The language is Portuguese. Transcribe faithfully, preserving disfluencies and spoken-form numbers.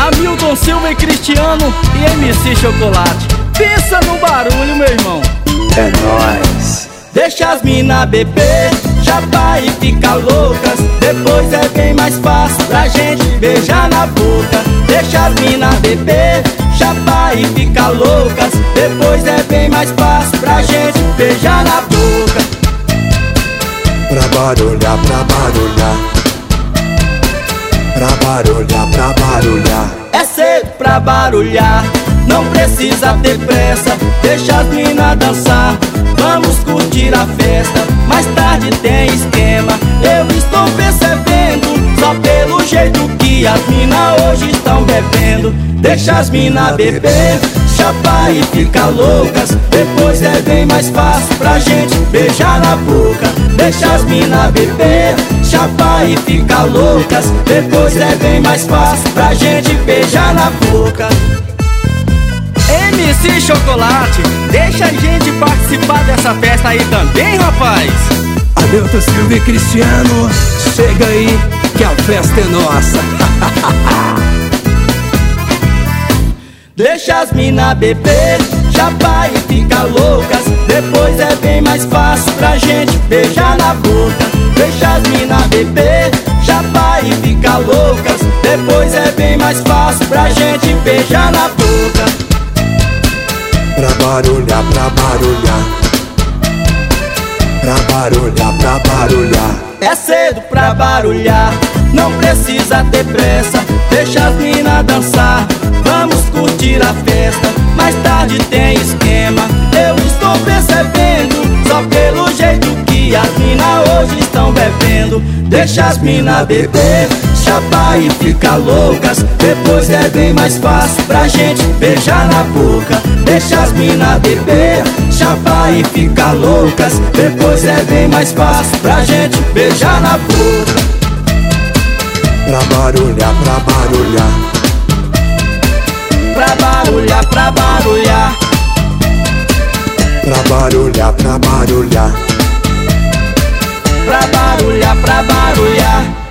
Hamilton Silva e Cristiano e M C Chocolate. Pensa no barulho, meu irmão. É nóis. Deixa as mina beber, chapar e ficar loucas. Depois é bem mais fácil pra gente beijar na boca. Deixa as mina beber, chapar e ficar loucas. Depois é bem mais fácil pra gente beijar na boca. Pra barulhar, pra barulhar, pra barulhar, pra barulhar. É cedo pra barulhar, não precisa ter pressa. Deixa as mina dançar, vamos curtir a festa. Mais tarde tem esquema, eu estou percebendo, só pelo jeito que as mina hoje estão bebendo. Deixa as mina beber, chapar e ficar loucas. Depois é bem mais fácil pra gente beijar na boca. Deixa as mina beber, chapar e ficar loucas. Depois é bem mais fácil pra gente beijar na boca. M C Chocolate, deixa a gente participar dessa festa aí também, rapaz. Hamilton Silva e Cristiano, chega aí que a festa é nossa. Deixa as mina beber, chapar e ficar loucas. Depois é bem mais fácil pra gente beijar na boca. Deixa as mina beber, chapar e ficar loucas. Depois é bem mais fácil pra gente beijar na boca. Pra barulhar, pra barulhar, pra barulhar, pra barulhar. É cedo pra barulhar, não precisa ter pressa. Deixa as mina dançar, vamos curtir a festa. Mais tarde tem esquema, eu estou percebendo, só pelo jeito que as mina hoje estão bebendo. Deixa as mina beber, chapar e ficar loucas. Depois é bem mais fácil pra gente beijar na boca. Deixa as mina beber, chapar e ficar loucas. Depois é bem mais fácil pra gente beijar na boca. Pra barulhar, pra barulhar, pra barulhar, pra barulhar, pra barulhar, pra barulhar, pra barulhar, pra barulhar.